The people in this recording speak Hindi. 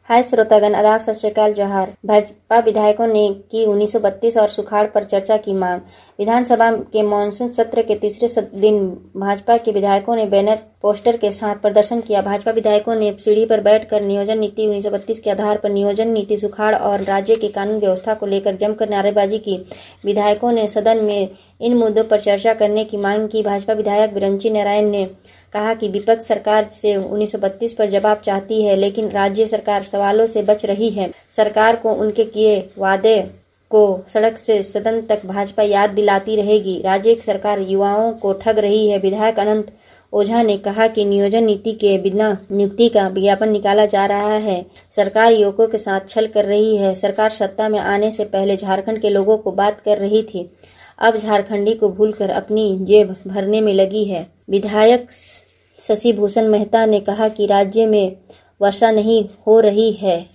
हाय श्रोतागण, आदाब, सत श्री अकाल, जोहार। भाजपा विधायकों ने की 1932 और सुखाड़ पर चर्चा की मांग। विधानसभा के मानसून सत्र के तीसरे दिन भाजपा के विधायकों ने बैनर पोस्टर के साथ प्रदर्शन किया। भाजपा विधायकों ने सीढ़ी पर बैठकर नियोजन नीति 1932 के आधार पर नियोजन नीति, सुखाड़ और राज्य की कानून व्यवस्था को लेकर जमकर नारेबाजी की। विधायकों ने सदन में इन मुद्दों पर चर्चा करने की मांग की। भाजपा विधायक बिरंची नारायण ने कहा कि विपक्ष सरकार से 1932 पर जवाब चाहती है, लेकिन राज्य सरकार सवालों से बच रही है। सरकार को उनके किए वादे को सड़क से सदन तक भाजपा याद दिलाती रहेगी। राज्य सरकार युवाओं को ठग रही है। विधायक अनंत ओझा ने कहा कि नियोजन नीति के बिना नियुक्ति का विज्ञापन निकाला जा रहा है। सरकार युवकों के साथ छल कर रही है। सरकार सत्ता में आने से पहले झारखंड के लोगों को बात कर रही थी, अब झारखंडी को भूलकर अपनी जेब भरने में लगी है। विधायक शशि भूषण मेहता ने कहा कि राज्य में वर्षा नहीं हो रही है,